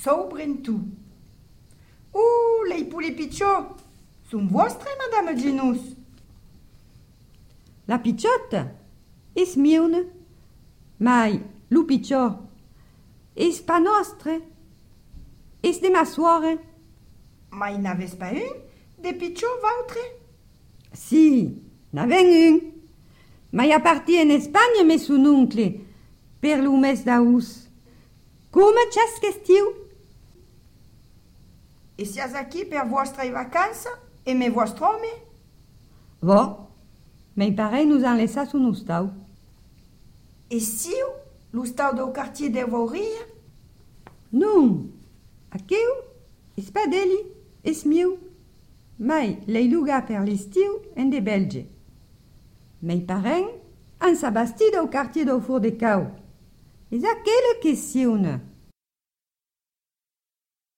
Sobrentu. Lei poulet picciò. Sunt vostre, madame Ginus? La picciotta es miune, mai lu picciò es pa nostre, es de ma suore. Ma il n'avez pas un de picciò vautre? Si, n'aven un, ma a parti en Espagne me son oncle, per lo mes d'aus. Come ciascestiu? E sias aquí per vostre vacanza e me vostre home? Vo, mei pare nous en laissa son ustau. E siu, lo stau do quartier de Vauria? Non, aqueu es pa deli, es miu. Mai lei luga per l'estiu en de Belge. Mei parents han s'abastit au quartier do Four de Cau. Es aquela questione.